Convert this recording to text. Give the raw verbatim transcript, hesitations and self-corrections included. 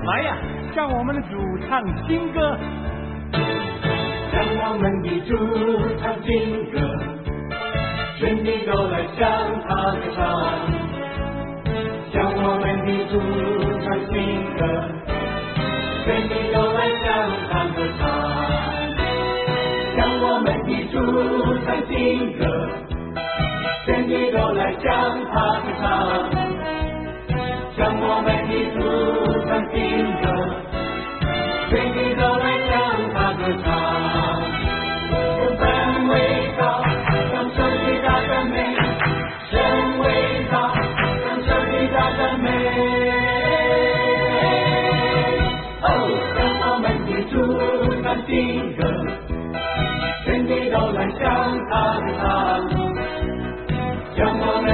来呀，向我们的主唱新歌。 向我们的主唱新歌，全地都来向他歌唱。向我们的主唱新歌，全地都来向他歌唱。向我们的主唱新歌，全地都来向他歌唱。向我们的主唱新歌，全地都来向他歌唱。我赞为高，让手举大赞美，神为高，让手举大赞美。哦，向我们的主唱新歌，全地都来向他歌唱。向我们